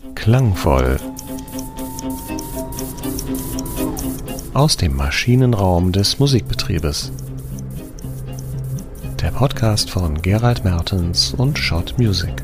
Klangvoll. Aus dem Maschinenraum des Musikbetriebes. Der Podcast von Gerald Mertens und Schott Music.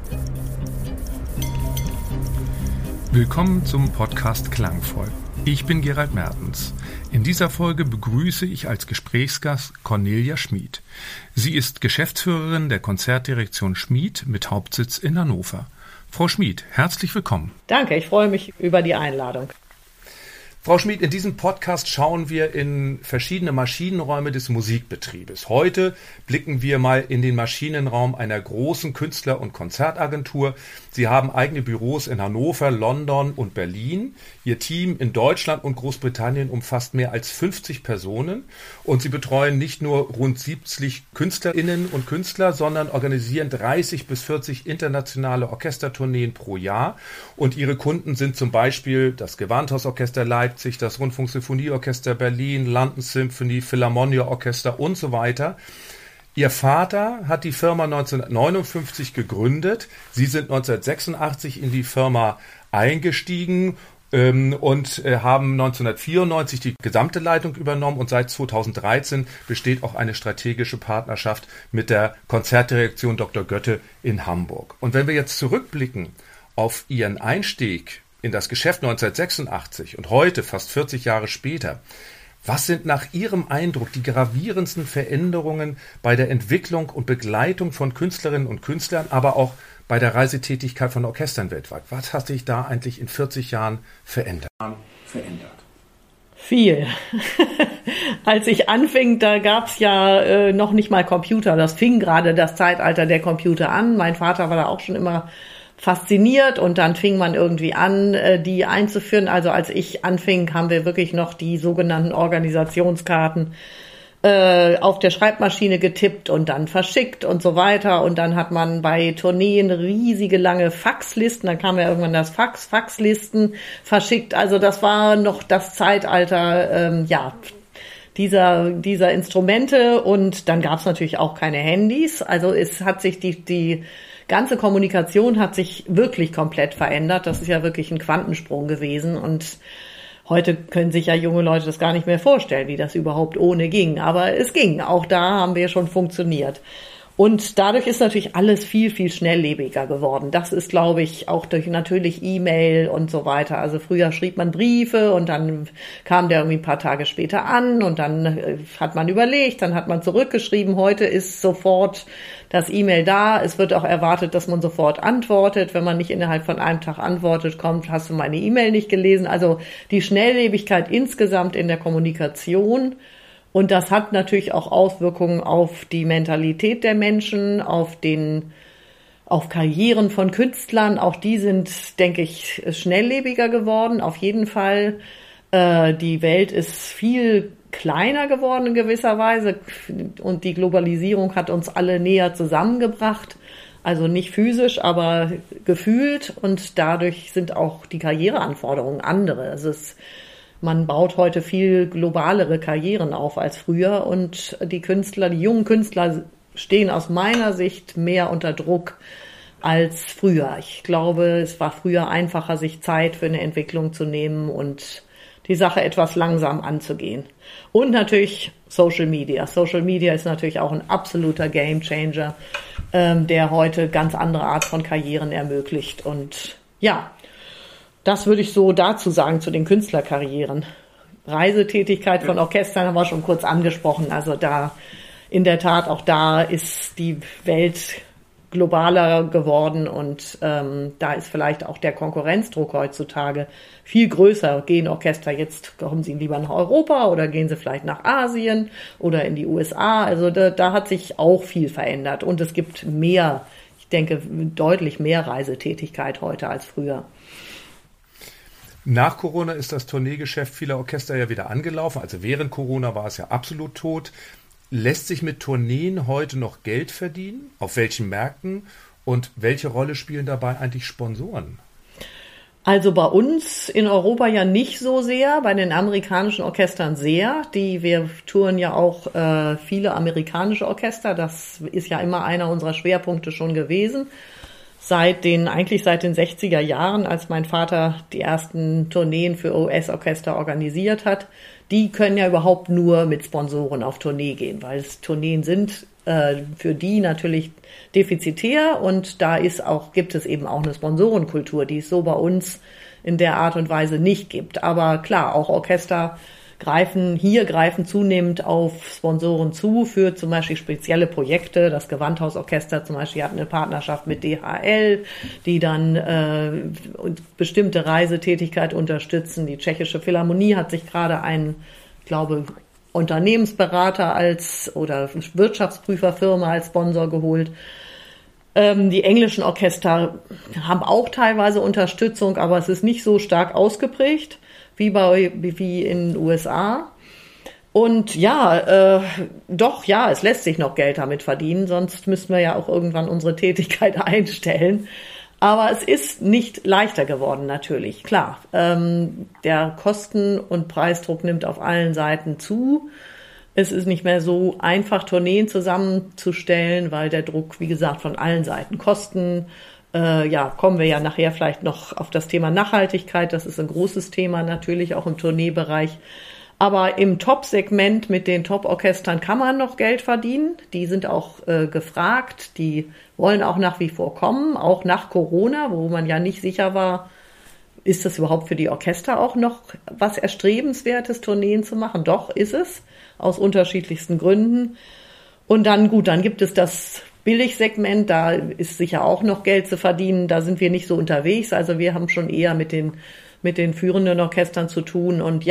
Willkommen zum Podcast Klangvoll. Ich bin Gerald Mertens. In dieser Folge begrüße ich als Gesprächsgast Cornelia Schmid. Sie ist Geschäftsführerin der Konzertdirektion Schmid mit Hauptsitz in Hannover. Frau Schmid, herzlich willkommen. Danke, ich freue mich über die Einladung. Frau Schmid, in diesem Podcast schauen wir in verschiedene Maschinenräume des Musikbetriebes. Heute blicken wir mal in den Maschinenraum einer großen Künstler- und Konzertagentur. Sie haben eigene Büros in Hannover, London und Berlin. Ihr Team in Deutschland und Großbritannien umfasst mehr als 50 Personen. Und sie betreuen nicht nur rund 70 KünstlerInnen und Künstler, sondern organisieren 30 bis 40 internationale Orchestertourneen pro Jahr. Und ihre Kunden sind zum Beispiel das Gewandhausorchester Leipzig, das Rundfunksinfonieorchester Berlin, London Symphony, Philharmonia Orchester und so weiter. Ihr Vater hat die Firma 1959 gegründet. Sie sind 1986 in die Firma eingestiegen und haben 1994 die gesamte Leitung übernommen und seit 2013 besteht auch eine strategische Partnerschaft mit der Konzertdirektion Dr. Götte in Hamburg. Und wenn wir jetzt zurückblicken auf Ihren Einstieg in das Geschäft 1986 und heute, fast 40 Jahre später, was sind nach Ihrem Eindruck die gravierendsten Veränderungen bei der Entwicklung und Begleitung von Künstlerinnen und Künstlern, aber auch bei der Reisetätigkeit von Orchestern weltweit? Was hat sich da eigentlich in 40 Jahren verändert? Viel. Als ich anfing, da gab's ja noch nicht mal Computer. Das fing gerade das Zeitalter der Computer an. Mein Vater war da auch schon immer fasziniert und dann fing man irgendwie an, die einzuführen. Also als ich anfing, haben wir wirklich noch die sogenannten Organisationskarten auf der Schreibmaschine getippt und dann verschickt und so weiter. Und dann hat man bei Tourneen riesige lange Faxlisten, dann kam ja irgendwann das Faxlisten verschickt. Also das war noch das Zeitalter, dieser Instrumente. Und dann gab es natürlich auch keine Handys. Also es hat sich die ganze Kommunikation hat sich wirklich komplett verändert. Das ist ja wirklich ein Quantensprung gewesen und heute können sich ja junge Leute das gar nicht mehr vorstellen, wie das überhaupt ohne ging. Aber es ging. Auch da haben wir schon funktioniert. Und dadurch ist natürlich alles viel, viel schnelllebiger geworden. Das ist, glaube ich, auch durch natürlich E-Mail und so weiter. Also früher schrieb man Briefe und dann kam der irgendwie ein paar Tage später an und dann hat man überlegt, dann hat man zurückgeschrieben. Heute ist sofort das E-Mail da. Es wird auch erwartet, dass man sofort antwortet. Wenn man nicht innerhalb von einem Tag antwortet, hast du meine E-Mail nicht gelesen. Also die Schnelllebigkeit insgesamt in der Kommunikation. Und das hat natürlich auch Auswirkungen auf die Mentalität der Menschen, auf Karrieren von Künstlern. Auch die sind, denke ich, schnelllebiger geworden. Auf jeden Fall. Die Welt ist viel kleiner geworden in gewisser Weise. Und die Globalisierung hat uns alle näher zusammengebracht. Also nicht physisch, aber gefühlt. Und dadurch sind auch die Karriereanforderungen andere. Man baut heute viel globalere Karrieren auf als früher und die jungen Künstler stehen aus meiner Sicht mehr unter Druck als früher. Ich glaube, es war früher einfacher, sich Zeit für eine Entwicklung zu nehmen und die Sache etwas langsam anzugehen. Und natürlich Social Media. Social Media ist natürlich auch ein absoluter Gamechanger, der heute ganz andere Art von Karrieren ermöglicht. Und ja, das würde ich so dazu sagen, zu den Künstlerkarrieren. Reisetätigkeit von Orchestern haben wir schon kurz angesprochen. Also da, in der Tat, auch da ist die Welt globaler geworden und da ist vielleicht auch der Konkurrenzdruck heutzutage viel größer. Gehen Orchester jetzt, kommen sie lieber nach Europa oder gehen sie vielleicht nach Asien oder in die USA? Also da hat sich auch viel verändert und es gibt mehr, ich denke, deutlich mehr Reisetätigkeit heute als früher. Nach Corona ist das Tourneegeschäft vieler Orchester ja wieder angelaufen. Also während Corona war es ja absolut tot. Lässt sich mit Tourneen heute noch Geld verdienen? Auf welchen Märkten? Und welche Rolle spielen dabei eigentlich Sponsoren? Also bei uns in Europa ja nicht so sehr, bei den amerikanischen Orchestern sehr. Wir touren ja auch viele amerikanische Orchester, das ist ja immer einer unserer Schwerpunkte schon gewesen. eigentlich seit den 60er Jahren, als mein Vater die ersten Tourneen für US-Orchester organisiert hat. Die können ja überhaupt nur mit Sponsoren auf Tournee gehen, weil Tourneen sind für die natürlich defizitär und gibt es eben auch eine Sponsorenkultur, die es so bei uns in der Art und Weise nicht gibt. Aber klar, auch Orchester greifen zunehmend auf Sponsoren zu für zum Beispiel spezielle Projekte. Das Gewandhausorchester zum Beispiel hat eine Partnerschaft mit DHL, die dann bestimmte Reisetätigkeit unterstützen. Die Tschechische Philharmonie hat sich gerade einen, ich glaube, Unternehmensberater oder Wirtschaftsprüferfirma als Sponsor geholt. Die englischen Orchester haben auch teilweise Unterstützung, aber es ist nicht so stark ausgeprägt wie in den USA. Und es lässt sich noch Geld damit verdienen, sonst müssten wir ja auch irgendwann unsere Tätigkeit einstellen. Aber es ist nicht leichter geworden, natürlich, klar. Der Kosten- und Preisdruck nimmt auf allen Seiten zu. Es ist nicht mehr so einfach, Tourneen zusammenzustellen, weil der Druck, wie gesagt, von allen Seiten Kosten. Kommen wir ja nachher vielleicht noch auf das Thema Nachhaltigkeit. Das ist ein großes Thema natürlich auch im Tourneebereich. Aber im Top-Segment mit den Top-Orchestern kann man noch Geld verdienen. Die sind auch gefragt. Die wollen auch nach wie vor kommen, auch nach Corona, wo man ja nicht sicher war, ist das überhaupt für die Orchester auch noch was Erstrebenswertes, Tourneen zu machen? Doch, ist es, aus unterschiedlichsten Gründen. Und dann gibt es das Billigsegment, da ist sicher auch noch Geld zu verdienen, da sind wir nicht so unterwegs, also wir haben schon eher mit den führenden Orchestern zu tun und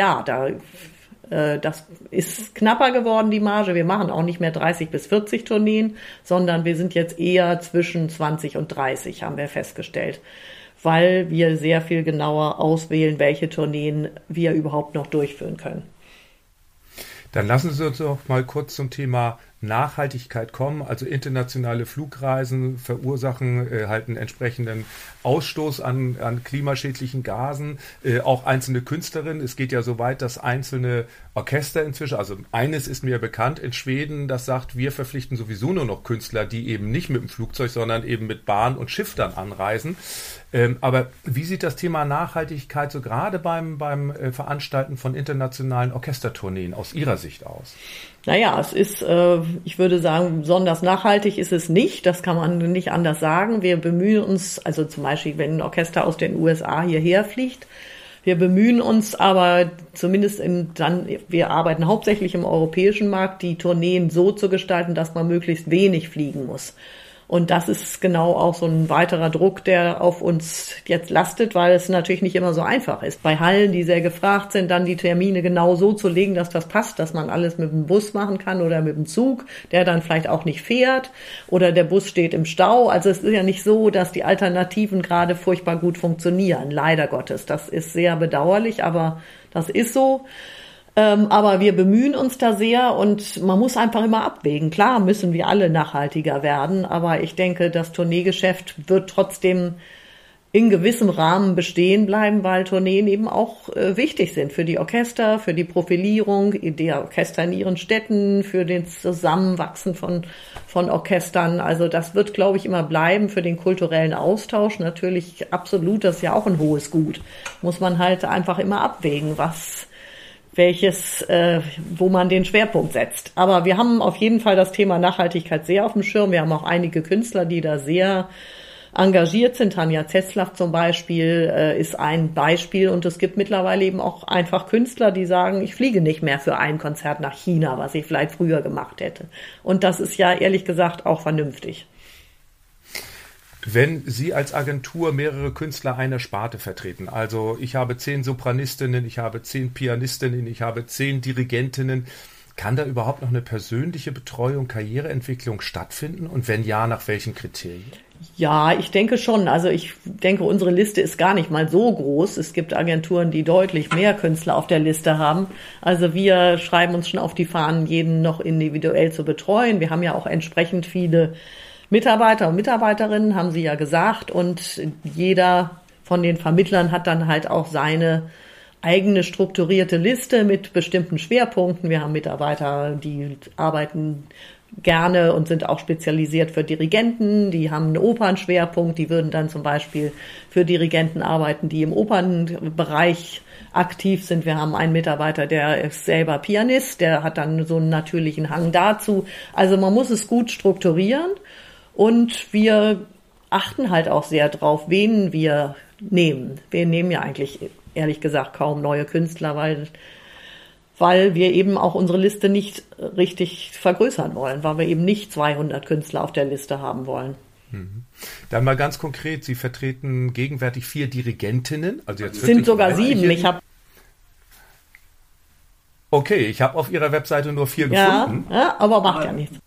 das ist knapper geworden, die Marge, wir machen auch nicht mehr 30 bis 40 Tourneen, sondern wir sind jetzt eher zwischen 20 und 30, haben wir festgestellt, weil wir sehr viel genauer auswählen, welche Tourneen wir überhaupt noch durchführen können. Dann lassen Sie uns noch mal kurz zum Thema Nachhaltigkeit kommen. Also internationale Flugreisen verursachen halt einen entsprechenden Ausstoß an klimaschädlichen Gasen. Auch einzelne Künstlerinnen. Es geht ja so weit, dass einzelne Orchester inzwischen, also eines ist mir bekannt in Schweden, das sagt, wir verpflichten sowieso nur noch Künstler, die eben nicht mit dem Flugzeug, sondern eben mit Bahn und Schiff dann anreisen. Aber wie sieht das Thema Nachhaltigkeit so gerade beim Veranstalten von internationalen Orchestertourneen aus Ihrer Sicht aus? Naja, es ist, ich würde sagen, besonders nachhaltig ist es nicht. Das kann man nicht anders sagen. Wir bemühen uns, also zum Beispiel, wenn ein Orchester aus den USA hierher fliegt, wir bemühen uns aber zumindest wir arbeiten hauptsächlich im europäischen Markt, die Tourneen so zu gestalten, dass man möglichst wenig fliegen muss. Und das ist genau auch so ein weiterer Druck, der auf uns jetzt lastet, weil es natürlich nicht immer so einfach ist. Bei Hallen, die sehr gefragt sind, dann die Termine genau so zu legen, dass das passt, dass man alles mit dem Bus machen kann oder mit dem Zug, der dann vielleicht auch nicht fährt oder der Bus steht im Stau. Also es ist ja nicht so, dass die Alternativen gerade furchtbar gut funktionieren, leider Gottes. Das ist sehr bedauerlich, aber das ist so. Aber wir bemühen uns da sehr und man muss einfach immer abwägen. Klar müssen wir alle nachhaltiger werden, aber ich denke, das Tourneegeschäft wird trotzdem in gewissem Rahmen bestehen bleiben, weil Tourneen eben auch wichtig sind für die Orchester, für die Profilierung der Orchester in ihren Städten, für das Zusammenwachsen von Orchestern. Also das wird, glaube ich, immer bleiben für den kulturellen Austausch. Natürlich absolut, das ist ja auch ein hohes Gut. Muss man halt einfach immer abwägen, wo man den Schwerpunkt setzt. Aber wir haben auf jeden Fall das Thema Nachhaltigkeit sehr auf dem Schirm. Wir haben auch einige Künstler, die da sehr engagiert sind. Tanja Zetzlaff zum Beispiel ist ein Beispiel und es gibt mittlerweile eben auch einfach Künstler, die sagen, ich fliege nicht mehr für ein Konzert nach China, was ich vielleicht früher gemacht hätte. Und das ist ja ehrlich gesagt auch vernünftig. Wenn Sie als Agentur mehrere Künstler einer Sparte vertreten, also ich habe 10 Sopranistinnen, ich habe 10 Pianistinnen, ich habe 10 Dirigentinnen, kann da überhaupt noch eine persönliche Betreuung, Karriereentwicklung stattfinden? Und wenn ja, nach welchen Kriterien? Ja, ich denke schon. Also ich denke, unsere Liste ist gar nicht mal so groß. Es gibt Agenturen, die deutlich mehr Künstler auf der Liste haben. Also wir schreiben uns schon auf die Fahnen, jeden noch individuell zu betreuen. Wir haben ja auch entsprechend viele Mitarbeiter und Mitarbeiterinnen, haben Sie ja gesagt, und jeder von den Vermittlern hat dann halt auch seine eigene strukturierte Liste mit bestimmten Schwerpunkten. Wir haben Mitarbeiter, die arbeiten gerne und sind auch spezialisiert für Dirigenten. Die haben einen Opernschwerpunkt. Die würden dann zum Beispiel für Dirigenten arbeiten, die im Opernbereich aktiv sind. Wir haben einen Mitarbeiter, der ist selber Pianist, der hat dann so einen natürlichen Hang dazu. Also man muss es gut strukturieren und wir achten halt auch sehr drauf, wen wir nehmen. Wir nehmen ja eigentlich, ehrlich gesagt, kaum neue Künstler, weil wir eben auch unsere Liste nicht richtig vergrößern wollen, weil wir eben nicht 200 Künstler auf der Liste haben wollen. Dann mal ganz konkret, Sie vertreten gegenwärtig 4 Dirigentinnen. Also jetzt sind sogar 7. Okay, ich habe auf Ihrer Webseite nur 4 gefunden. Ja, aber macht ja nichts.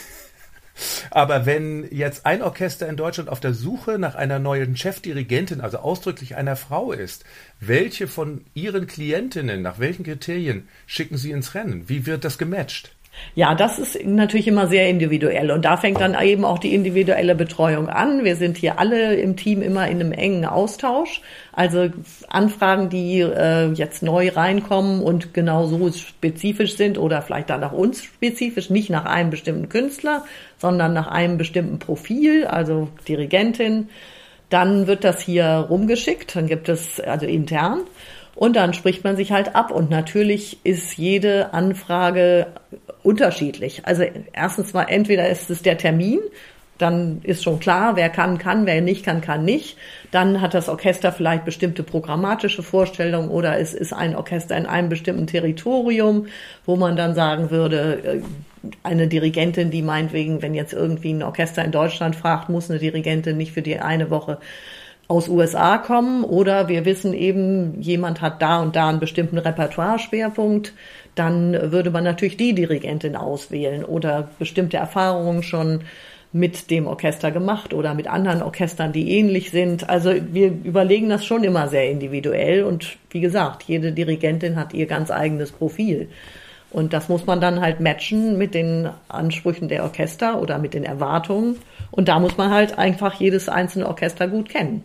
Aber wenn jetzt ein Orchester in Deutschland auf der Suche nach einer neuen Chefdirigentin, also ausdrücklich einer Frau ist, welche von Ihren Klientinnen, nach welchen Kriterien schicken Sie ins Rennen? Wie wird das gematcht? Ja, das ist natürlich immer sehr individuell und da fängt dann eben auch die individuelle Betreuung an. Wir sind hier alle im Team immer in einem engen Austausch. Also Anfragen, die jetzt neu reinkommen und genau so spezifisch sind oder vielleicht dann nach uns spezifisch, nicht nach einem bestimmten Künstler, sondern nach einem bestimmten Profil, also Dirigentin, dann wird das hier rumgeschickt, dann gibt es also intern. Und dann spricht man sich halt ab und natürlich ist jede Anfrage unterschiedlich. Also erstens mal, entweder ist es der Termin, dann ist schon klar, wer kann, wer nicht kann nicht. Dann hat das Orchester vielleicht bestimmte programmatische Vorstellungen oder es ist ein Orchester in einem bestimmten Territorium, wo man dann sagen würde, eine Dirigentin, die meinetwegen, wenn jetzt irgendwie ein Orchester in Deutschland fragt, muss eine Dirigentin nicht für die eine Woche aus USA kommen oder wir wissen eben, jemand hat da und da einen bestimmten Repertoire-Schwerpunkt, dann würde man natürlich die Dirigentin auswählen oder bestimmte Erfahrungen schon mit dem Orchester gemacht oder mit anderen Orchestern, die ähnlich sind. Also wir überlegen das schon immer sehr individuell und wie gesagt, jede Dirigentin hat ihr ganz eigenes Profil. Und das muss man dann halt matchen mit den Ansprüchen der Orchester oder mit den Erwartungen. Und da muss man halt einfach jedes einzelne Orchester gut kennen.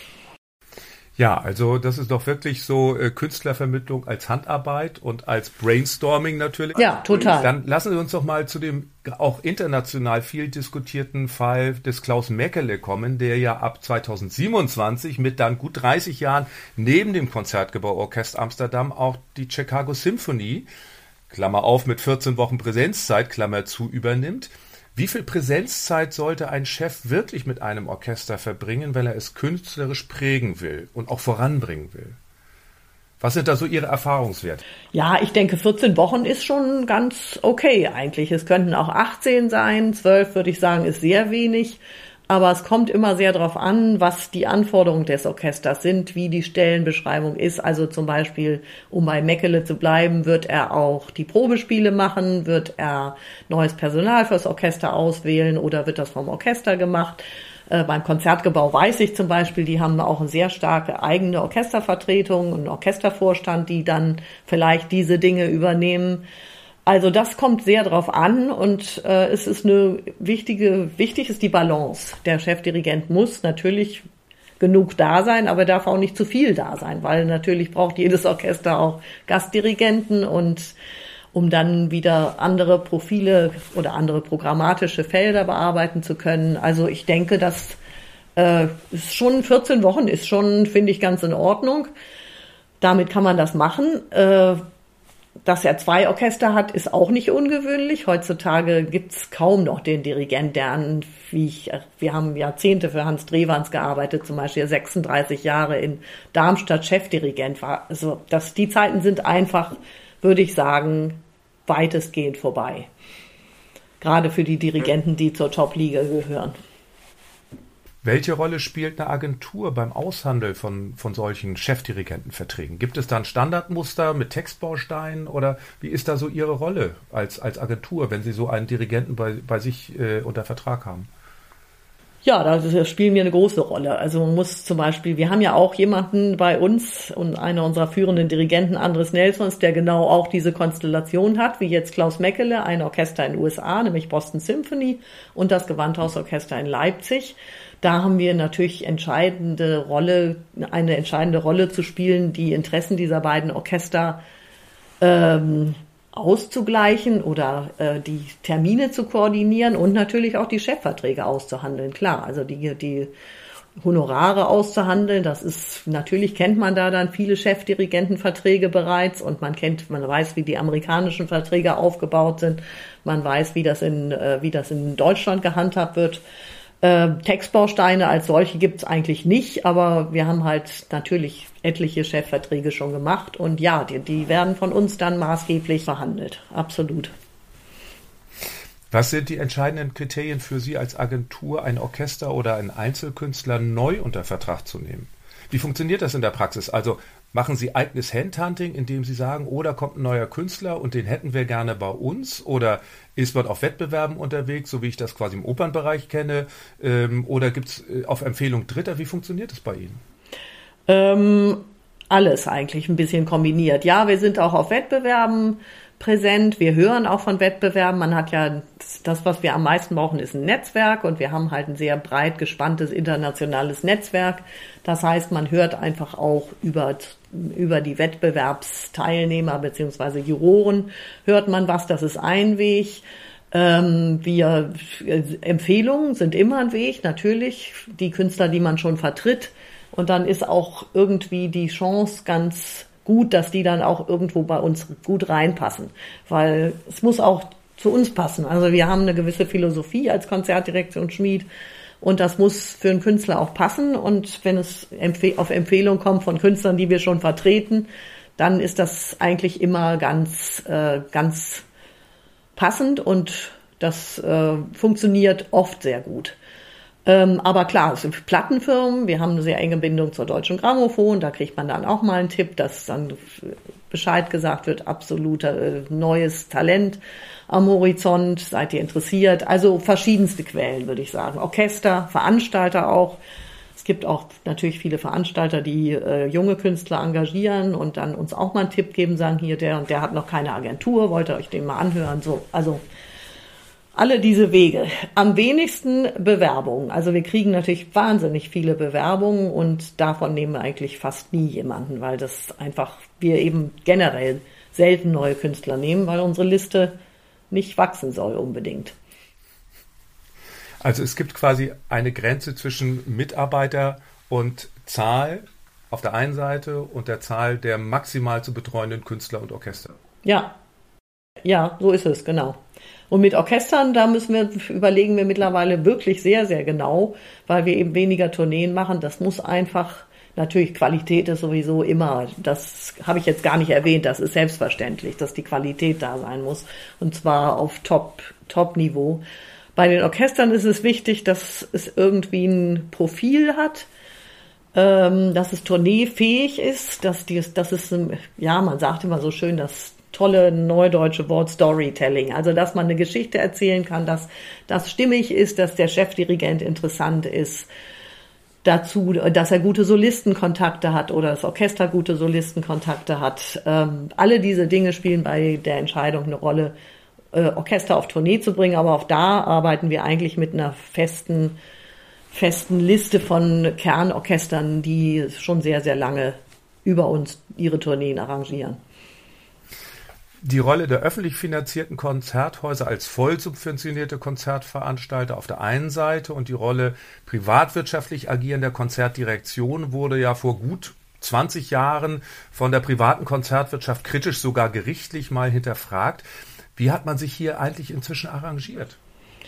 Ja, also das ist doch wirklich so Künstlervermittlung als Handarbeit und als Brainstorming natürlich. Ja, total. Dann lassen Sie uns doch mal zu dem auch international viel diskutierten Fall des Klaus Mekele kommen, der ja ab 2027 mit dann gut 30 Jahren neben dem Konzertgebauorchester Amsterdam auch die Chicago Symphony, Klammer auf, mit 14 Wochen Präsenzzeit, Klammer zu, übernimmt. Wie viel Präsenzzeit sollte ein Chef wirklich mit einem Orchester verbringen, wenn er es künstlerisch prägen will und auch voranbringen will? Was sind da so Ihre Erfahrungswerte? Ja, ich denke, 14 Wochen ist schon ganz okay eigentlich. Es könnten auch 18 sein, 12 würde ich sagen, ist sehr wenig. Aber es kommt immer sehr darauf an, was die Anforderungen des Orchesters sind, wie die Stellenbeschreibung ist. Also zum Beispiel, um bei Mekele zu bleiben, wird er auch die Probespiele machen, wird er neues Personal fürs Orchester auswählen oder wird das vom Orchester gemacht. Beim Konzertgebau weiß ich zum Beispiel, die haben auch eine sehr starke eigene Orchestervertretung, einen Orchestervorstand, die dann vielleicht diese Dinge übernehmen. Also das kommt sehr drauf an und es ist wichtig ist die Balance. Der Chefdirigent muss natürlich genug da sein, aber darf auch nicht zu viel da sein, weil natürlich braucht jedes Orchester auch Gastdirigenten und um dann wieder andere Profile oder andere programmatische Felder bearbeiten zu können. Also ich denke, dass ist schon 14 Wochen ist schon, finde ich, ganz in Ordnung. Damit kann man das machen. Dass er 2 Orchester hat, ist auch nicht ungewöhnlich. Heutzutage gibt's kaum noch den Dirigent, wir haben Jahrzehnte für Hans Drewans gearbeitet, zum Beispiel 36 Jahre in Darmstadt Chefdirigent war. Also die Zeiten sind einfach, würde ich sagen, weitestgehend vorbei. Gerade für die Dirigenten, die zur Top-Liga gehören. Welche Rolle spielt eine Agentur beim Aushandeln von solchen Chefdirigentenverträgen? Gibt es da ein Standardmuster mit Textbausteinen oder wie ist da so Ihre Rolle als Agentur, wenn Sie so einen Dirigenten bei sich unter Vertrag haben? Ja, da spielen wir eine große Rolle. Also man muss zum Beispiel, wir haben ja auch jemanden bei uns und einer unserer führenden Dirigenten, Andres Nelsons, der genau auch diese Konstellation hat, wie jetzt Klaus Mekele, ein Orchester in den USA, nämlich Boston Symphony und das Gewandhausorchester in Leipzig. Da haben wir natürlich eine entscheidende Rolle zu spielen, die Interessen dieser beiden Orchester auszugleichen oder die Termine zu koordinieren und natürlich auch die Chefverträge auszuhandeln. Klar, also die Honorare auszuhandeln, das ist, natürlich kennt man da dann viele Chefdirigentenverträge bereits und man weiß, wie die amerikanischen Verträge aufgebaut sind, man weiß, wie das in Deutschland gehandhabt wird. Textbausteine als solche gibt's eigentlich nicht, aber wir haben halt natürlich etliche Chefverträge schon gemacht und ja, die werden von uns dann maßgeblich verhandelt. Absolut. Was sind die entscheidenden Kriterien für Sie als Agentur, ein Orchester oder einen Einzelkünstler neu unter Vertrag zu nehmen? Wie funktioniert das in der Praxis? Also machen Sie eigenes Handhunting, indem Sie sagen, oh, da kommt ein neuer Künstler und den hätten wir gerne bei uns? Oder ist man auf Wettbewerben unterwegs, so wie ich das quasi im Opernbereich kenne? Oder gibt es auf Empfehlung Dritter? Wie funktioniert das bei Ihnen? Alles eigentlich ein bisschen kombiniert. Ja, wir sind auch auf Wettbewerben präsent. Wir hören auch von Wettbewerben. Man hat ja das, was wir am meisten brauchen, ist ein Netzwerk und wir haben halt ein sehr breit gespanntes internationales Netzwerk. Das heißt, man hört einfach auch über die Wettbewerbsteilnehmer bzw. Juroren hört man was. Das ist ein Weg. Empfehlungen sind immer ein Weg. Natürlich die Künstler, die man schon vertritt. Und dann ist auch irgendwie die Chance ganz gut, dass die dann auch irgendwo bei uns gut reinpassen. Weil es muss auch zu uns passen. Also wir haben eine gewisse Philosophie als Konzertdirektion Schmied und das muss für einen Künstler auch passen. Und wenn es auf Empfehlung kommt von Künstlern, die wir schon vertreten, dann ist das eigentlich immer ganz passend und das funktioniert oft sehr gut. Aber klar, es sind Plattenfirmen, wir haben eine sehr enge Bindung zur Deutschen Grammophon, da kriegt man dann auch mal einen Tipp, dass dann Bescheid gesagt wird, absoluter neues Talent am Horizont, seid ihr interessiert? Also verschiedenste Quellen, würde ich sagen. Orchester, Veranstalter auch. Es gibt auch natürlich viele Veranstalter, die junge Künstler engagieren und dann uns auch mal einen Tipp geben, sagen, hier, der und der hat noch keine Agentur, wollt ihr euch den mal anhören? So, also alle diese Wege. Am wenigsten Bewerbungen. Also wir kriegen natürlich wahnsinnig viele Bewerbungen und davon nehmen wir eigentlich fast nie jemanden, weil wir eben generell selten neue Künstler nehmen, weil unsere Liste nicht wachsen soll unbedingt. Also es gibt quasi eine Grenze zwischen Mitarbeiter und Zahl auf der einen Seite und der Zahl der maximal zu betreuenden Künstler und Orchester. Ja, so ist es, genau. Und mit Orchestern, überlegen wir mittlerweile wirklich sehr, sehr genau, weil wir eben weniger Tourneen machen. Das muss einfach, natürlich Qualität ist sowieso immer, das habe ich jetzt gar nicht erwähnt, das ist selbstverständlich, dass die Qualität da sein muss. Und zwar auf Top-Niveau. Bei den Orchestern ist es wichtig, dass es irgendwie ein Profil hat, dass es tourneefähig ist, dass es, ja, man sagt immer so schön, das tolle neudeutsche Wort Storytelling. Also, dass man eine Geschichte erzählen kann, dass das stimmig ist, dass der Chefdirigent interessant ist. Dazu, dass er gute Solistenkontakte hat oder das Orchester gute Solistenkontakte hat. Alle diese Dinge spielen bei der Entscheidung eine Rolle, Orchester auf Tournee zu bringen. Aber auch da arbeiten wir eigentlich mit einer festen Liste von Kernorchestern, die schon sehr, sehr lange über uns ihre Tourneen arrangieren. Die Rolle der öffentlich finanzierten Konzerthäuser als voll subventionierte Konzertveranstalter auf der einen Seite und die Rolle privatwirtschaftlich agierender Konzertdirektion wurde ja vor gut 20 Jahren von der privaten Konzertwirtschaft kritisch, sogar gerichtlich mal hinterfragt. Wie hat man sich hier eigentlich inzwischen arrangiert?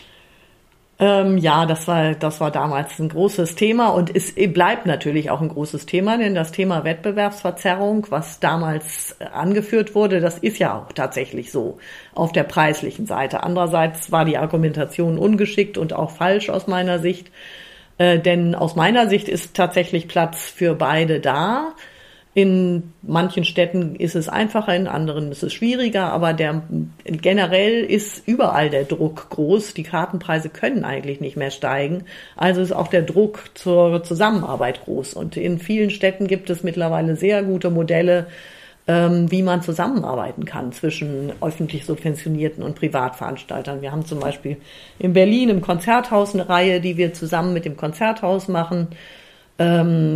Ja, das war damals ein großes Thema und es bleibt natürlich auch ein großes Thema, denn das Thema Wettbewerbsverzerrung, was damals angeführt wurde, das ist ja auch tatsächlich so auf der preislichen Seite. Andererseits war die Argumentation ungeschickt und auch falsch aus meiner Sicht, denn aus meiner Sicht ist tatsächlich Platz für beide da. In manchen Städten ist es einfacher, in anderen ist es schwieriger, aber generell ist überall der Druck groß. Die Kartenpreise können eigentlich nicht mehr steigen. Also ist auch der Druck zur Zusammenarbeit groß. Und in vielen Städten gibt es mittlerweile sehr gute Modelle, wie man zusammenarbeiten kann zwischen öffentlich subventionierten und Privatveranstaltern. Wir haben zum Beispiel in Berlin im Konzerthaus eine Reihe, die wir zusammen mit dem Konzerthaus machen.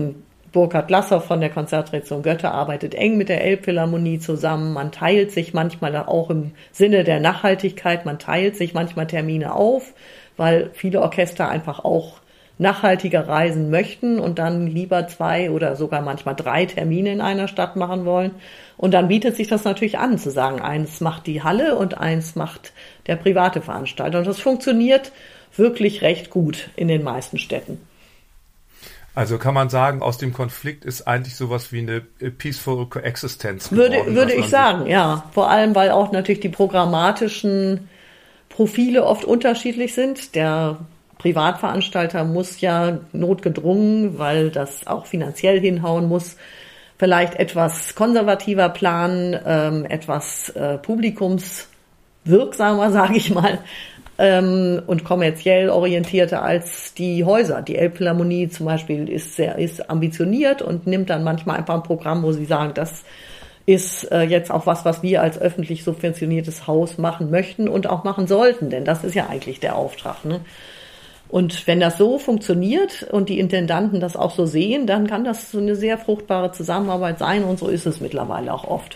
Burkhard Lassow von der Konzertdirektion Götte arbeitet eng mit der Elbphilharmonie zusammen. Man teilt sich manchmal auch im Sinne der Nachhaltigkeit, man teilt sich manchmal Termine auf, weil viele Orchester einfach auch nachhaltiger reisen möchten und dann lieber 2 oder sogar manchmal 3 Termine in einer Stadt machen wollen. Und dann bietet sich das natürlich an, zu sagen, eins macht die Halle und eins macht der private Veranstalter. Und das funktioniert wirklich recht gut in den meisten Städten. Also kann man sagen, aus dem Konflikt ist eigentlich sowas wie eine peaceful coexistence geworden. Würde ich sagen, ja. Vor allem, weil auch natürlich die programmatischen Profile oft unterschiedlich sind. Der Privatveranstalter muss ja notgedrungen, weil das auch finanziell hinhauen muss, vielleicht etwas konservativer planen, etwas publikumswirksamer, sage ich mal, und kommerziell orientierter als die Häuser. Die Elbphilharmonie zum Beispiel ist ambitioniert und nimmt dann manchmal einfach ein Programm, wo sie sagen, das ist jetzt auch was wir als öffentlich subventioniertes Haus machen möchten und auch machen sollten, denn das ist ja eigentlich der Auftrag, ne? Und wenn das so funktioniert und die Intendanten das auch so sehen, dann kann das so eine sehr fruchtbare Zusammenarbeit sein und so ist es mittlerweile auch oft.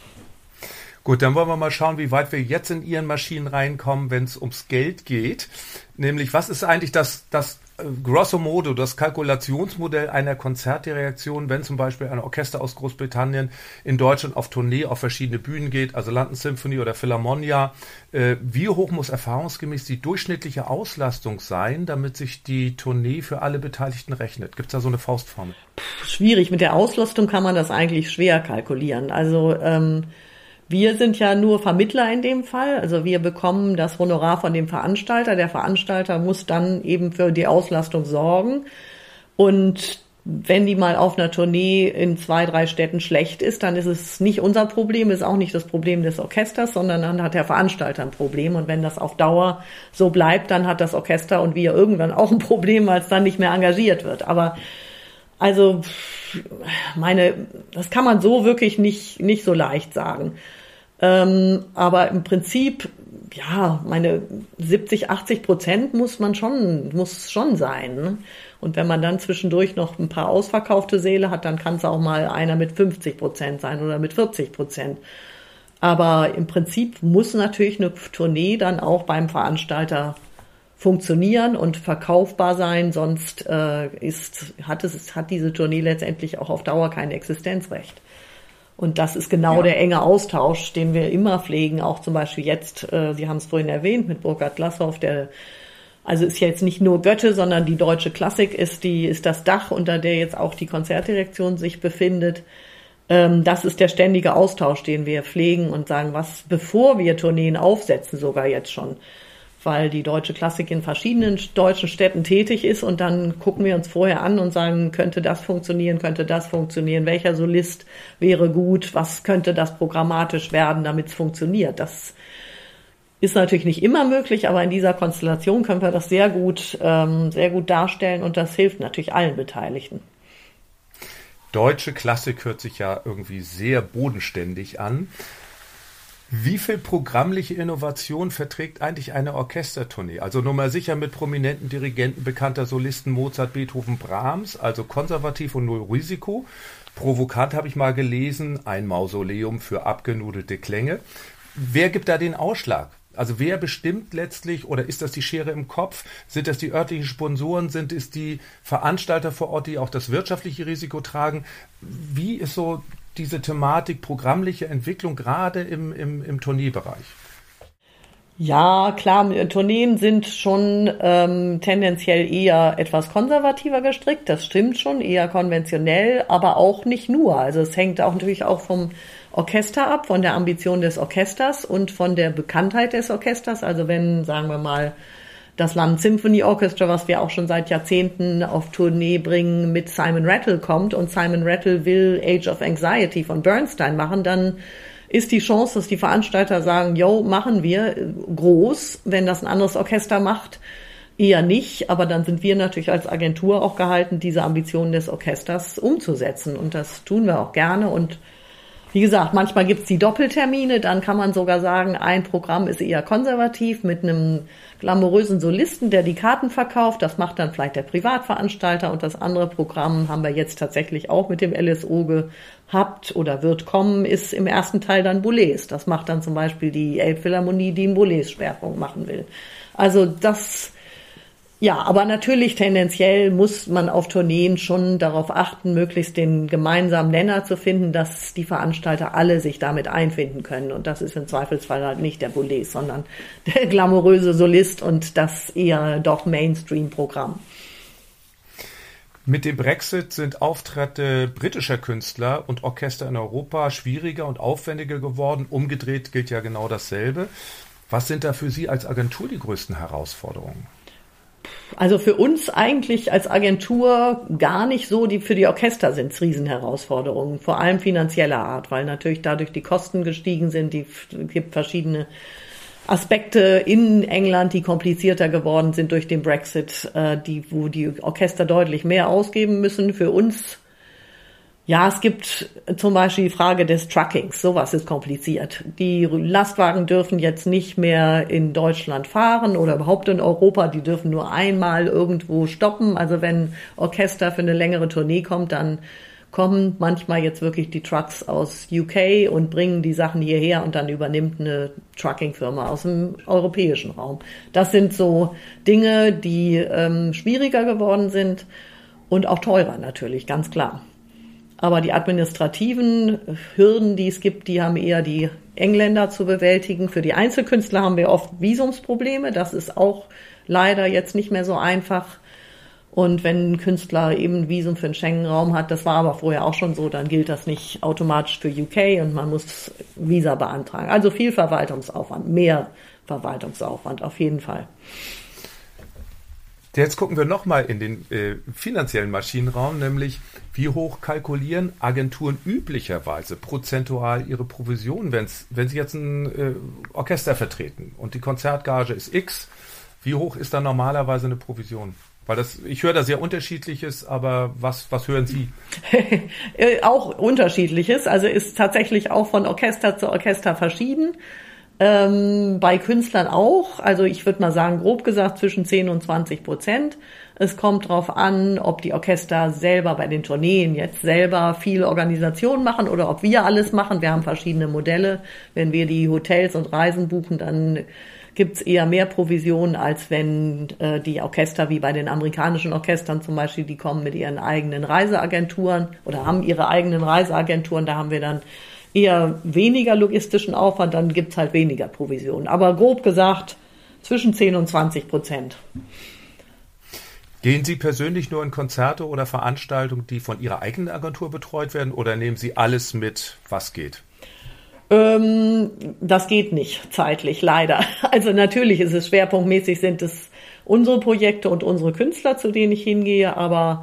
Gut, dann wollen wir mal schauen, wie weit wir jetzt in Ihren Maschinen reinkommen, wenn es ums Geld geht. Nämlich, was ist eigentlich das grosso modo, das Kalkulationsmodell einer Konzertdirektion, wenn zum Beispiel ein Orchester aus Großbritannien in Deutschland auf Tournee auf verschiedene Bühnen geht, also London Symphony oder Philharmonia. Wie hoch muss erfahrungsgemäß die durchschnittliche Auslastung sein, damit sich die Tournee für alle Beteiligten rechnet? Gibt es da so eine Faustformel? Schwierig. Mit der Auslastung kann man das eigentlich schwer kalkulieren. Also wir sind ja nur Vermittler in dem Fall. Also wir bekommen das Honorar von dem Veranstalter. Der Veranstalter muss dann eben für die Auslastung sorgen. Und wenn die mal auf einer Tournee in 2, 3 Städten schlecht ist, dann ist es nicht unser Problem, ist auch nicht das Problem des Orchesters, sondern dann hat der Veranstalter ein Problem. Und wenn das auf Dauer so bleibt, dann hat das Orchester und wir irgendwann auch ein Problem, weil es dann nicht mehr engagiert wird. Aber also das kann man so wirklich nicht so leicht sagen. Aber im Prinzip, ja, 70-80% muss schon sein. Ne? Und wenn man dann zwischendurch noch ein paar ausverkaufte Säle hat, dann kann es auch mal einer mit 50% sein oder mit 40%. Aber im Prinzip muss natürlich eine Tournee dann auch beim Veranstalter funktionieren und verkaufbar sein, sonst hat diese Tournee letztendlich auch auf Dauer kein Existenzrecht. Und das ist genau der enge Austausch, den wir immer pflegen, auch zum Beispiel jetzt, Sie haben es vorhin erwähnt, mit Burkhard Lassow, also ist ja jetzt nicht nur Götte, sondern die Deutsche Klassik ist das Dach, unter der jetzt auch die Konzertdirektion sich befindet. Das ist der ständige Austausch, den wir pflegen und sagen, bevor wir Tourneen aufsetzen, sogar jetzt schon, weil die Deutsche Klassik in verschiedenen deutschen Städten tätig ist und dann gucken wir uns vorher an und sagen, könnte das funktionieren, welcher Solist wäre gut, was könnte das programmatisch werden, damit es funktioniert. Das ist natürlich nicht immer möglich, aber in dieser Konstellation können wir das sehr gut darstellen und das hilft natürlich allen Beteiligten. Deutsche Klassik hört sich ja irgendwie sehr bodenständig an. Wie viel programmliche Innovation verträgt eigentlich eine Orchestertournee? Also nur mal sicher mit prominenten Dirigenten bekannter Solisten Mozart, Beethoven, Brahms, also konservativ und null Risiko. Provokant habe ich mal gelesen, ein Mausoleum für abgenudelte Klänge. Wer gibt da den Ausschlag? Also wer bestimmt letztlich, oder ist das die Schere im Kopf? Sind das die örtlichen Sponsoren? Sind es die Veranstalter vor Ort, die auch das wirtschaftliche Risiko tragen? Wie ist so diese Thematik programmliche Entwicklung gerade im Tourneebereich? Ja, klar, Tourneen sind schon tendenziell eher etwas konservativer gestrickt, das stimmt schon, eher konventionell, aber auch nicht nur. Also es hängt auch natürlich auch vom Orchester ab, von der Ambition des Orchesters und von der Bekanntheit des Orchesters. Also wenn, sagen wir mal, das London Symphony Orchestra, was wir auch schon seit Jahrzehnten auf Tournee bringen, mit Simon Rattle kommt und Simon Rattle will Age of Anxiety von Bernstein machen, dann ist die Chance, dass die Veranstalter sagen, jo, machen wir, groß. Wenn das ein anderes Orchester macht, eher nicht. Aber dann sind wir natürlich als Agentur auch gehalten, diese Ambitionen des Orchesters umzusetzen. Und das tun wir auch gerne. Und Wie gesagt, manchmal gibt's die Doppeltermine, dann kann man sogar sagen, ein Programm ist eher konservativ mit einem glamourösen Solisten, der die Karten verkauft. Das macht dann vielleicht der Privatveranstalter, und das andere Programm haben wir jetzt tatsächlich auch mit dem LSO gehabt oder wird kommen, ist im ersten Teil dann Boulez. Das macht dann zum Beispiel die Elbphilharmonie, die einen Boulez-Schwerpunkt machen will. Also das... Ja, aber natürlich tendenziell muss man auf Tourneen schon darauf achten, möglichst den gemeinsamen Nenner zu finden, dass die Veranstalter alle sich damit einfinden können. Und das ist im Zweifelsfall halt nicht der Boulez, sondern der glamouröse Solist und das eher doch Mainstream-Programm. Mit dem Brexit sind Auftritte britischer Künstler und Orchester in Europa schwieriger und aufwendiger geworden. Umgedreht gilt ja genau dasselbe. Was sind da für Sie als Agentur die größten Herausforderungen? Also für uns eigentlich als Agentur gar nicht so, für die Orchester sind es Riesenherausforderungen, vor allem finanzieller Art, weil natürlich dadurch die Kosten gestiegen sind, gibt verschiedene Aspekte in England, die komplizierter geworden sind durch den Brexit, wo die Orchester deutlich mehr ausgeben müssen. Für uns, ja, es gibt zum Beispiel die Frage des Truckings, sowas ist kompliziert. Die Lastwagen dürfen jetzt nicht mehr in Deutschland fahren oder überhaupt in Europa, die dürfen nur einmal irgendwo stoppen. Also wenn Orchester für eine längere Tournee kommt, dann kommen manchmal jetzt wirklich die Trucks aus UK und bringen die Sachen hierher und dann übernimmt eine Trucking-Firma aus dem europäischen Raum. Das sind so Dinge, die schwieriger geworden sind und auch teurer natürlich, ganz klar. Aber die administrativen Hürden, die es gibt, die haben eher die Engländer zu bewältigen. Für die Einzelkünstler haben wir oft Visumsprobleme. Das ist auch leider jetzt nicht mehr so einfach. Und wenn ein Künstler eben ein Visum für den Schengen-Raum hat, das war aber vorher auch schon so, dann gilt das nicht automatisch für UK und man muss Visa beantragen. Also viel Verwaltungsaufwand, mehr Verwaltungsaufwand auf jeden Fall. Jetzt gucken wir nochmal in den finanziellen Maschinenraum, nämlich wie hoch kalkulieren Agenturen üblicherweise prozentual ihre Provision, wenn sie jetzt ein Orchester vertreten und die Konzertgage ist X, wie hoch ist dann normalerweise eine Provision? Weil ich höre da sehr Unterschiedliches, aber was hören Sie? Auch Unterschiedliches, also ist tatsächlich auch von Orchester zu Orchester verschieden. Bei Künstlern auch, also ich würde mal sagen, grob gesagt zwischen 10 und 20%. Es kommt drauf an, ob die Orchester selber bei den Tourneen jetzt selber viel Organisation machen oder ob wir alles machen. Wir haben verschiedene Modelle. Wenn wir die Hotels und Reisen buchen, dann gibt's eher mehr Provisionen, als wenn die Orchester wie bei den amerikanischen Orchestern zum Beispiel, die kommen mit ihren eigenen Reiseagenturen oder haben ihre eigenen Reiseagenturen. Da haben wir dann eher weniger logistischen Aufwand, dann gibt's halt weniger Provisionen. Aber grob gesagt zwischen 10 und 20%. Gehen Sie persönlich nur in Konzerte oder Veranstaltungen, die von Ihrer eigenen Agentur betreut werden, oder nehmen Sie alles mit, was geht? Das geht nicht zeitlich, leider. Also natürlich ist es schwerpunktmäßig, sind es unsere Projekte und unsere Künstler, zu denen ich hingehe, aber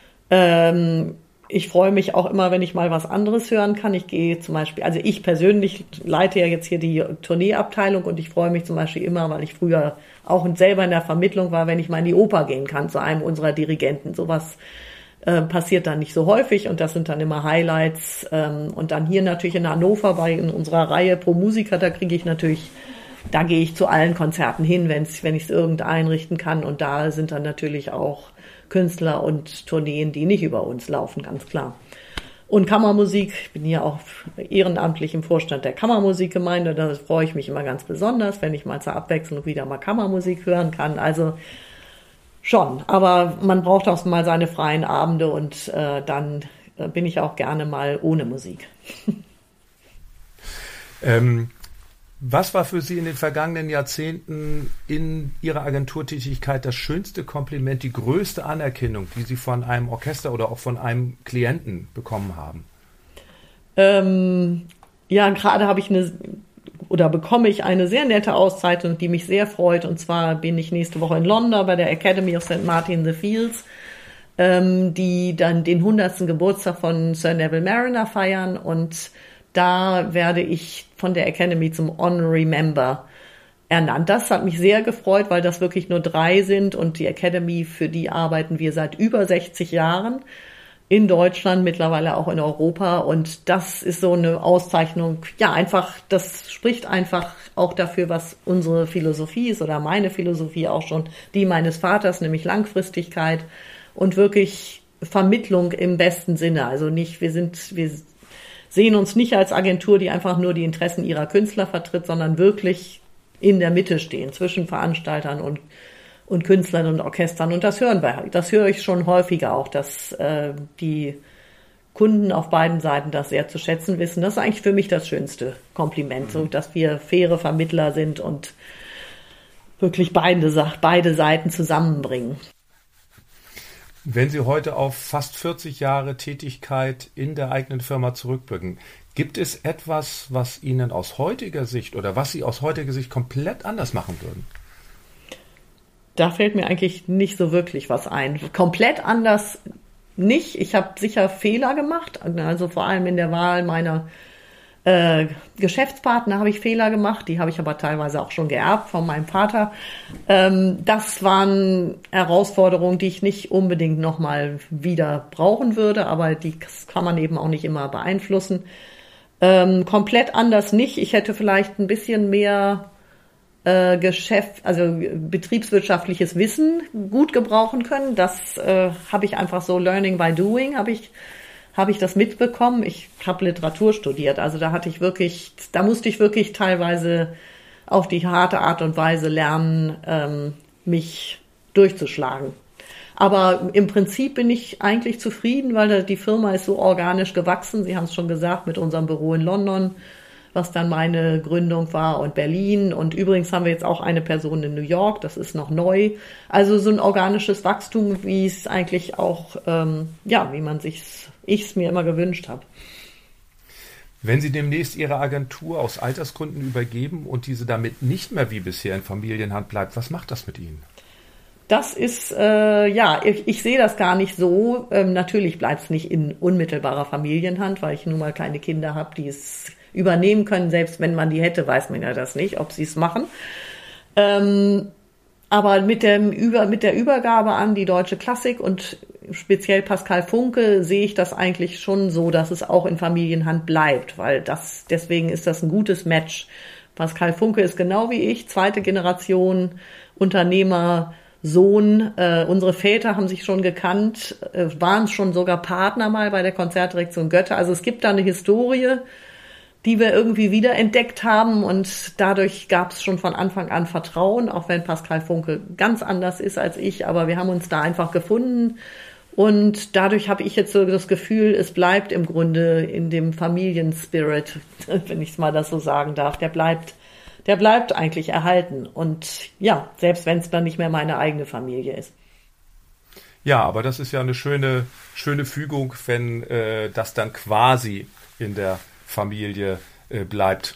ich freue mich auch immer, wenn ich mal was anderes hören kann. Ich gehe zum Beispiel, also ich persönlich leite ja jetzt hier die Tourneeabteilung und ich freue mich zum Beispiel immer, weil ich früher auch selber in der Vermittlung war, wenn ich mal in die Oper gehen kann zu einem unserer Dirigenten. Sowas passiert dann nicht so häufig und das sind dann immer Highlights. Und dann hier natürlich in Hannover in unserer Reihe Pro Musiker, da gehe ich zu allen Konzerten hin, wenn ich es irgend einrichten kann. Und da sind dann natürlich auch Künstler und Tourneen, die nicht über uns laufen, ganz klar. Und Kammermusik, ich bin hier auch ehrenamtlich im Vorstand der Kammermusikgemeinde, da freue ich mich immer ganz besonders, wenn ich mal zur Abwechslung wieder mal Kammermusik hören kann. Also schon, aber man braucht auch mal seine freien Abende und dann bin ich auch gerne mal ohne Musik. Was war für Sie in den vergangenen Jahrzehnten in Ihrer Agenturtätigkeit das schönste Kompliment, die größte Anerkennung, die Sie von einem Orchester oder auch von einem Klienten bekommen haben? Ja, gerade bekomme ich eine sehr nette Auszeichnung, die mich sehr freut. Und zwar bin ich nächste Woche in London bei der Academy of St. Martin in the Fields, die dann den 100. Geburtstag von Sir Neville Marriner feiern und da werde ich von der Academy zum Honorary Member ernannt. Das hat mich sehr gefreut, weil das wirklich nur 3 sind und die Academy, für die arbeiten wir seit über 60 Jahren. in Deutschland, mittlerweile auch in Europa. Und das ist so eine Auszeichnung, ja, einfach, das spricht einfach auch dafür, was unsere Philosophie ist oder meine Philosophie auch schon, die meines Vaters, nämlich Langfristigkeit und wirklich Vermittlung im besten Sinne. Also nicht, wir sehen uns nicht als Agentur, die einfach nur die Interessen ihrer Künstler vertritt, sondern wirklich in der Mitte stehen, zwischen Veranstaltern und Künstlern und Orchestern. Und das höre ich schon häufiger auch, dass die Kunden auf beiden Seiten das sehr zu schätzen wissen. Das ist eigentlich für mich das schönste Kompliment, so dass wir faire Vermittler sind und wirklich beide Seiten zusammenbringen. Wenn Sie heute auf fast 40 Jahre Tätigkeit in der eigenen Firma zurückblicken, gibt es etwas, was Ihnen aus heutiger Sicht oder was Sie aus heutiger Sicht komplett anders machen würden? Da fällt mir eigentlich nicht so wirklich was ein. Komplett anders nicht. Ich habe sicher Fehler gemacht, also vor allem in der Wahl meiner Geschäftspartner habe ich Fehler gemacht, die habe ich aber teilweise auch schon geerbt von meinem Vater. Das waren Herausforderungen, die ich nicht unbedingt nochmal wieder brauchen würde, aber die kann man eben auch nicht immer beeinflussen. Komplett anders nicht. Ich hätte vielleicht ein bisschen mehr betriebswirtschaftliches Wissen gut gebrauchen können. Das habe ich einfach so Learning by Doing, habe ich das mitbekommen. Ich habe Literatur studiert, also da musste ich wirklich teilweise auf die harte Art und Weise lernen, mich durchzuschlagen. Aber im Prinzip bin ich eigentlich zufrieden, weil die Firma ist so organisch gewachsen. Sie haben es schon gesagt, mit unserem Büro in London, was dann meine Gründung war, und Berlin. Und übrigens haben wir jetzt auch eine Person in New York, das ist noch neu. Also so ein organisches Wachstum, wie es eigentlich auch, wie ich es mir immer gewünscht habe. Wenn Sie demnächst Ihre Agentur aus Altersgründen übergeben und diese damit nicht mehr wie bisher in Familienhand bleibt, was macht das mit Ihnen? Das ist, ich sehe das gar nicht so. Natürlich bleibt es nicht in unmittelbarer Familienhand, weil ich nun mal kleine Kinder habe, die es übernehmen können. Selbst wenn man die hätte, weiß man ja das nicht, ob sie es machen. Aber mit der Übergabe an die Deutsche Klassik und speziell Pascal Funke sehe ich das eigentlich schon so, dass es auch in Familienhand bleibt, weil deswegen ist das ein gutes Match. Pascal Funke ist genau wie ich, zweite Generation Unternehmer, Sohn. Unsere Väter haben sich schon gekannt, waren schon sogar Partner mal bei der Konzertdirektion Götter. Also es gibt da eine Historie, die wir irgendwie wiederentdeckt haben, und dadurch gab es schon von Anfang an Vertrauen, auch wenn Pascal Funke ganz anders ist als ich, aber wir haben uns da einfach gefunden, und dadurch habe ich jetzt so das Gefühl, es bleibt im Grunde in dem Familienspirit, wenn ich es mal das so sagen darf, der bleibt eigentlich erhalten, und ja, selbst wenn es dann nicht mehr meine eigene Familie ist. Ja, aber das ist ja eine schöne Fügung, wenn das dann quasi in der Familie bleibt.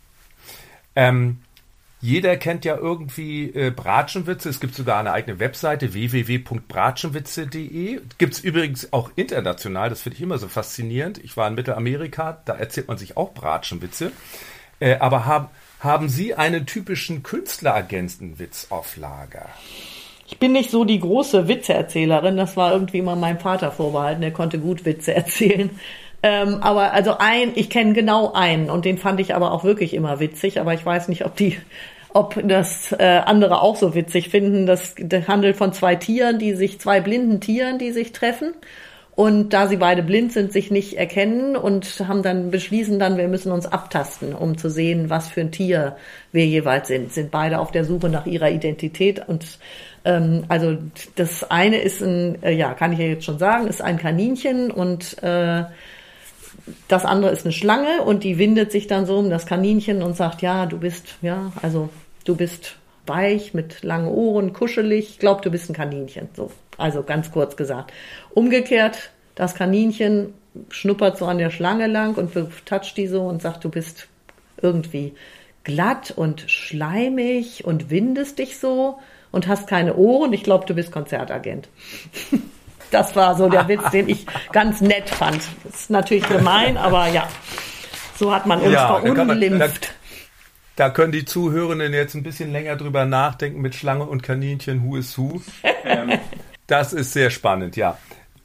Jeder kennt ja irgendwie Bratschenwitze. Es gibt sogar eine eigene Webseite, www.bratschenwitze.de. Gibt es übrigens auch international, das finde ich immer so faszinierend. Ich war in Mittelamerika, da erzählt man sich auch Bratschenwitze. Aber haben Sie einen typischen Künstleragenten-Witz auf Lager? Ich bin nicht so die große Witzeerzählerin, das war irgendwie mal meinem Vater vorbehalten, der konnte gut Witze erzählen. Aber also ich kenne genau einen, und den fand ich aber auch wirklich immer witzig, aber ich weiß nicht, ob das andere auch so witzig finden. Das handelt von zwei blinden Tieren, die sich treffen, und da sie beide blind sind, sich nicht erkennen, und beschließen dann, wir müssen uns abtasten, um zu sehen, was für ein Tier wir jeweils sind beide auf der Suche nach ihrer Identität. Und also das eine ist kann ich ja jetzt schon sagen, ist ein Kaninchen, und das andere ist eine Schlange, und die windet sich dann so um das Kaninchen und sagt, du bist weich, mit langen Ohren, kuschelig, ich glaube, du bist ein Kaninchen. So, also ganz kurz gesagt. Umgekehrt, das Kaninchen schnuppert so an der Schlange lang und toucht die so und sagt, du bist irgendwie glatt und schleimig und windest dich so und hast keine Ohren, ich glaube, du bist Konzertagent. Das war so der Witz, den ich ganz nett fand. Das ist natürlich gemein, aber ja, so hat man uns verunglimpft. Da können die Zuhörenden jetzt ein bisschen länger drüber nachdenken mit Schlange und Kaninchen, who is who. Das ist sehr spannend, ja.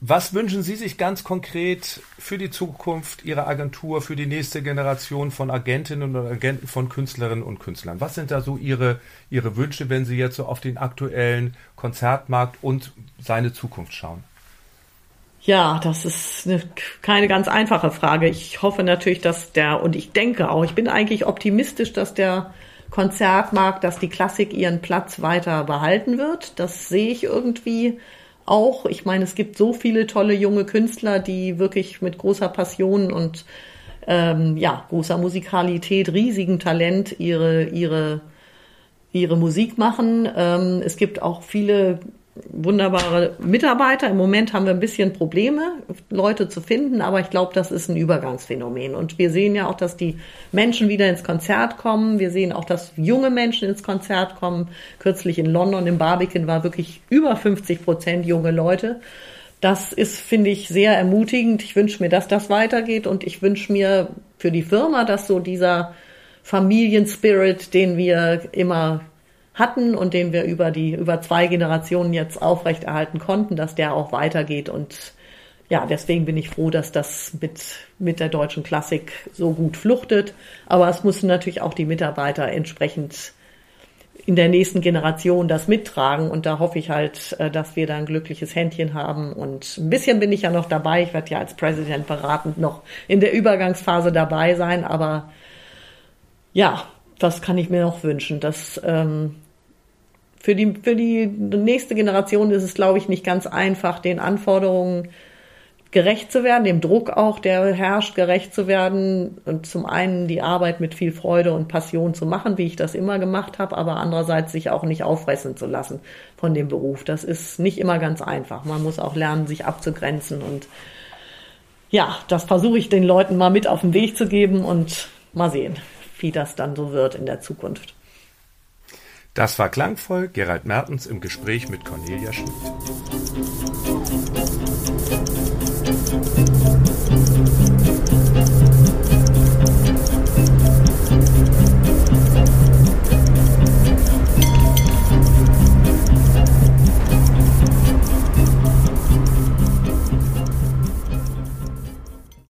Was wünschen Sie sich ganz konkret für die Zukunft Ihrer Agentur, für die nächste Generation von Agentinnen und Agenten, von Künstlerinnen und Künstlern? Was sind da so Ihre Wünsche, wenn Sie jetzt so auf den aktuellen Konzertmarkt und seine Zukunft schauen? Ja, das ist keine ganz einfache Frage. Ich hoffe natürlich, und ich denke auch, ich bin eigentlich optimistisch, dass der Konzertmarkt, dass die Klassik ihren Platz weiter behalten wird. Das sehe ich irgendwie auch. Ich meine, es gibt so viele tolle junge Künstler, die wirklich mit großer Passion und großer Musikalität, riesigem Talent ihre Musik machen. Es gibt auch viele wunderbare Mitarbeiter. Im Moment haben wir ein bisschen Probleme, Leute zu finden, aber ich glaube, das ist ein Übergangsphänomen. Und wir sehen ja auch, dass die Menschen wieder ins Konzert kommen. Wir sehen auch, dass junge Menschen ins Konzert kommen. Kürzlich in London im Barbican war wirklich über 50% junge Leute. Das ist, finde ich, sehr ermutigend. Ich wünsche mir, dass das weitergeht und ich wünsche mir für die Firma, dass so dieser Familienspirit, den wir immer hatten und den wir über 2 Generationen jetzt aufrechterhalten konnten, dass der auch weitergeht. Und ja, deswegen bin ich froh, dass das mit der deutschen Klassik so gut fluchtet. Aber es müssen natürlich auch die Mitarbeiter entsprechend in der nächsten Generation das mittragen. Und da hoffe ich halt, dass wir da ein glückliches Händchen haben. Und ein bisschen bin ich ja noch dabei. Ich werde ja als Präsident beratend noch in der Übergangsphase dabei sein. Aber ja, das kann ich mir noch wünschen, dass für die nächste Generation ist es, glaube ich, nicht ganz einfach, den Anforderungen gerecht zu werden, dem Druck auch, der herrscht, gerecht zu werden und zum einen die Arbeit mit viel Freude und Passion zu machen, wie ich das immer gemacht habe, aber andererseits sich auch nicht auffressen zu lassen von dem Beruf. Das ist nicht immer ganz einfach. Man muss auch lernen, sich abzugrenzen und ja, das versuche ich den Leuten mal mit auf den Weg zu geben und mal sehen, wie das dann so wird in der Zukunft. Das war klangvoll Gerald Mertens im Gespräch mit Cornelia Schmid.